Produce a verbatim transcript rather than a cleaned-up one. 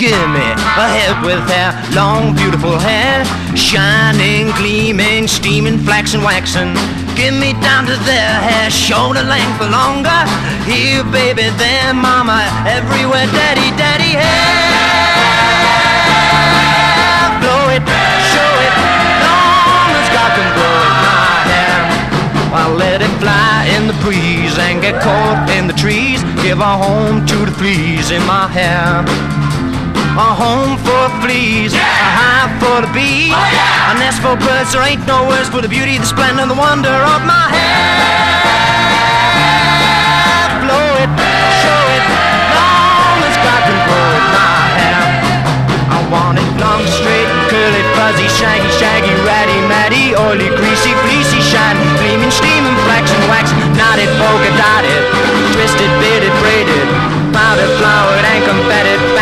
Give me a head with hair, long beautiful hair, shining, gleaming, steaming, flaxen, waxing. Give me down to their hair, shoulder length or longer. Here, baby, there, mama, everywhere, daddy, daddy, hair. Blow it, show it, long as God can blow it, my hair. I'll let it fly in the breeze and get caught in the trees. Give a home to the fleas in my hair. A home for fleas, yeah. A hive for the bees, oh, yeah. A nest for birds. There ain't no words for the beauty, the splendor, the wonder of my hair. Blow it, show it, long as God can blow it, my hair. I want it long, straight, curly, fuzzy, shaggy, shaggy, ratty, matty, oily, greasy, fleecy, shiny, gleaming, steaming, flaxen, wax, knotted, polka dotted, twisted, bearded, braided, powdered, flowered, and confetted.